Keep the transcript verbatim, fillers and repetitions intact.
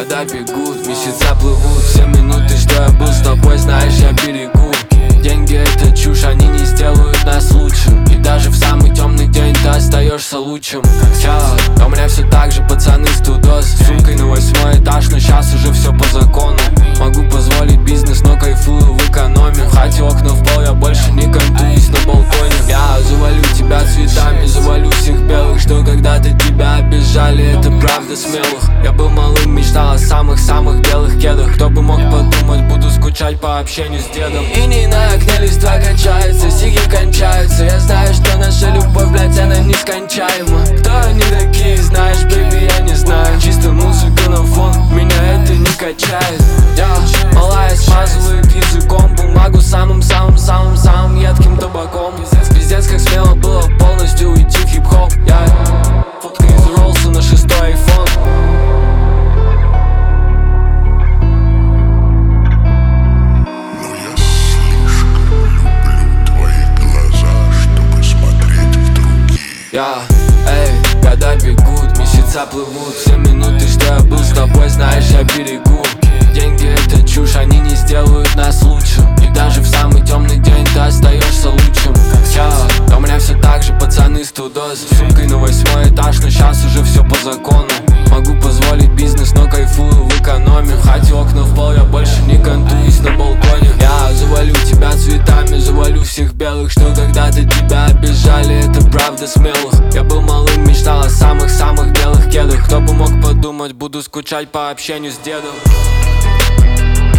года бегут, месяца плывут, все минуты, что я был с тобой, знаешь, я берегу. Деньги это чушь, они не сделают нас лучшим. И даже в самый темный день ты остаешься лучшим. А у меня все так же, пацаны, студос, с сумкой на восьмой этаж, но сейчас уже все по закону. Могу позволить бизнес, но кайфую в экономе. В хате окна в пол, я больше не кантуюсь на балконе. Я завалю тебя цветами, завалю всех белых, что когда-то тебя обижали, это правда смелых. Я был малым, мечтал о самых-самых белых кедах. Кто бы мог подумать, буду скучать по общению с дедом. И не на окне листва кончается, сиги кончаются. Я знаю, что наша любовь, блядь, она нескончаема. Кто они такие, знаешь, бэйби, я не знаю. Чисто музыка на фон, меня это не качает. Я, малая, смазывает языком бумагу самым-самым-самым-самым едким табаком. Пиздец, как смело было полностью уйти в хип-хоп. Я, фотка из Роллса на шестой айфон. Я, эй, года бегут, месяца плывут, все минуты, что я был с тобой, знаешь, я берегу. Деньги это чушь, они не сделают нас лучше. И даже в самый темный день ты остаешься лучшим. Я, а у меня все так же, пацаны, студос, с сумкой на восьмой этаж, но сейчас уже все по закону. Могу позволить бизнес, но кайфую в экономе. В хате окна в пол, я больше не кантуюсь на балконе. Я завалю тебя цветами, завалю всех белых, что когда-то тебя обижали, это правда смелых. Я был малым, мечтал о самых-самых белых кедах. Кто бы мог подумать, буду скучать по общению с дедом.